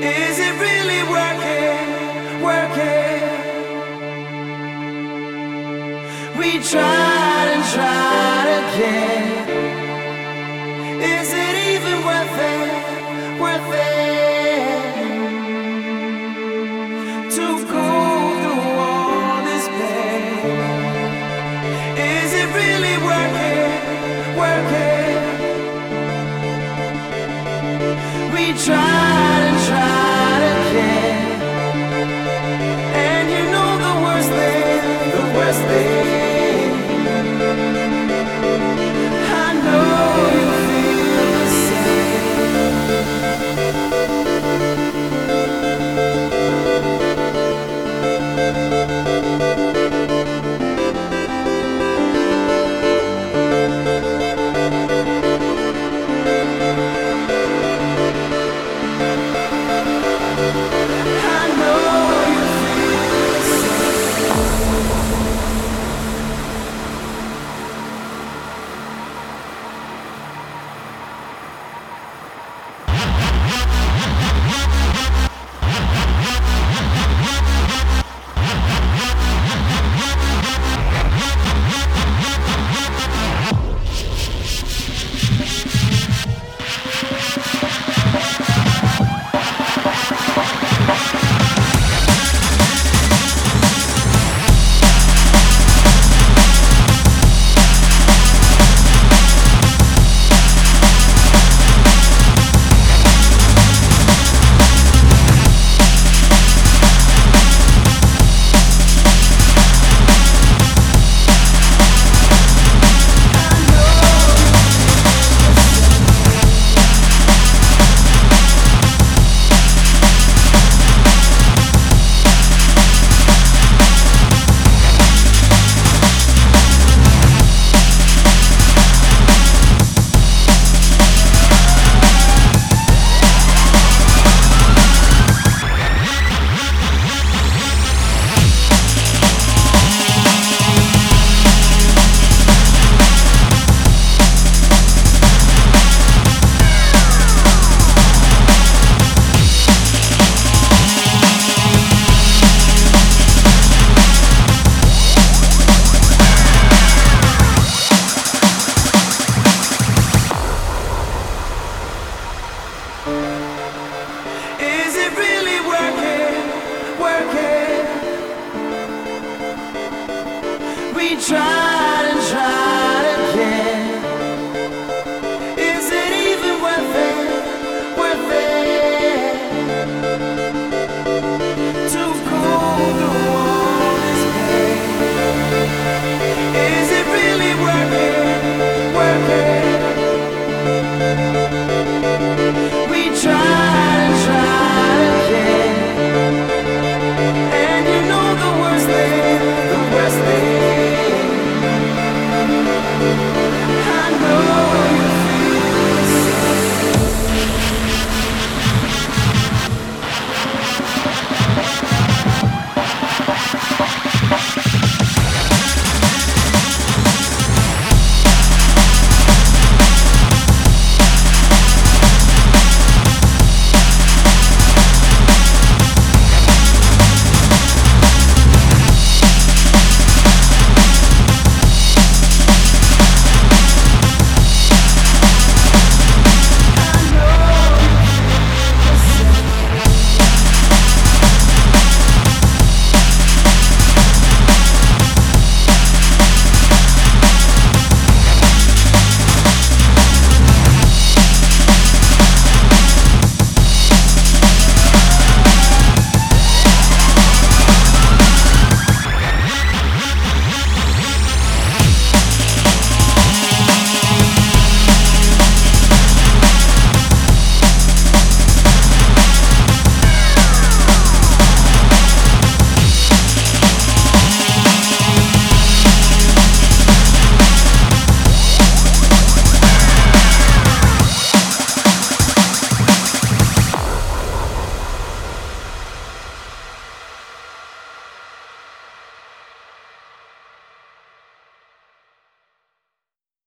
Is it really working? Working? We tried and tried again. Is it even worth it? Worth it? To go through all this pain. Is it really working? Working? We tried and tried again. And you know the worst thing, I know you feel the Is it really working? Working? We tried.